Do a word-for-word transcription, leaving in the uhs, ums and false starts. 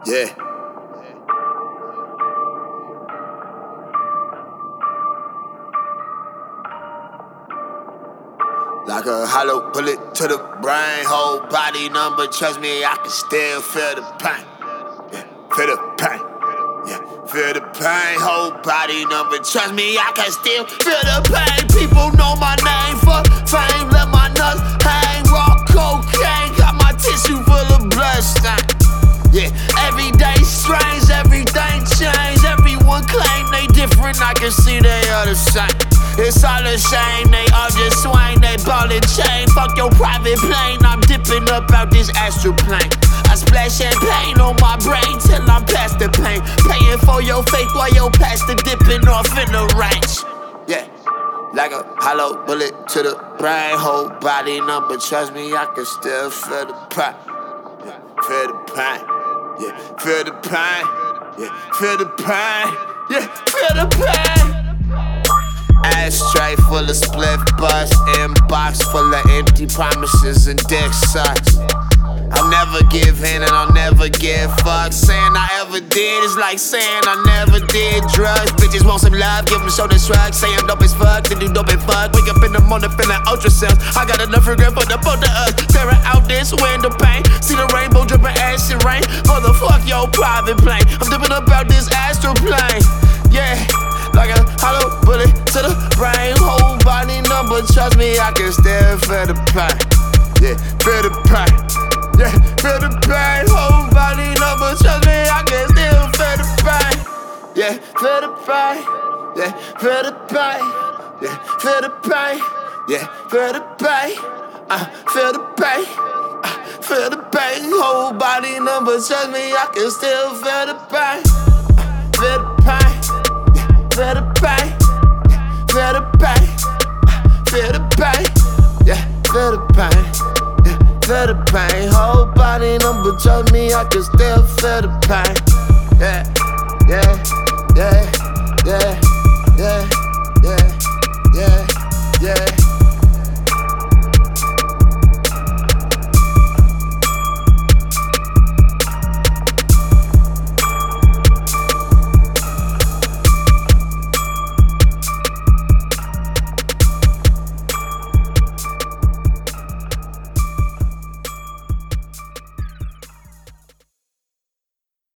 Yeah. Like a hollow bullet to the brain, whole body number. Trust me, I can still feel the pain. Yeah, feel the pain. Yeah, feel the pain, whole body number. Trust me, I can still feel the pain. People know my name for fame. Let my nuts hang. Raw cocaine, got my tissue full of bloodstain. Yeah, every day strange, everything changed. Everyone claim they different, I can see they are the same. It's all a shame, they all just swing, they ball and chain. Fuck your private plane, I'm dipping up out this astral plane. I splash champagne on my brain till I'm past the pain. Paying for your faith while your pastor dipping off in the range. Yeah, like a hollow bullet to the brain, whole body number. Trust me, I can still feel the pain. Yeah, feel the pain. Yeah, feel the pain. Yeah, feel the pain. Yeah, feel the pain. Ashtray full of split butts, inbox full of empty promises and dick sucks. I'll never give in and I'll never give fuck. Saying I ever did is like saying I never did drugs. Bitches want some love, give them shoulder shrugs. Say I'm dope as fuck, then do dope as fuck. Wake up in the morning feeling ultrasounds. I got enough regret for the both of us. Staring out this window pane, see the rainbow dripping acid rain. Motherfuck your private plane, I'm dipping up out this astral plane. Yeah, like a hollow bullet to the brain, whole body number. Trust me, I can still feel the pain. Yeah, feel the pain. Yeah, feel the pain, whole body number. Trust me, I can still feel the pain. Yeah, feel the pain. Yeah, feel the pain. Yeah, feel the pain. Yeah, feel the pain. Uh, feel the pain. Uh, feel the pain, whole body number. Trust me, I can still feel the pain. Uh, feel the pain. Feel the pain, feel the pain, feel the pain, yeah, feel the pain, yeah, feel the pain. Whole body number, trust me, I can still feel the pain, yeah, yeah.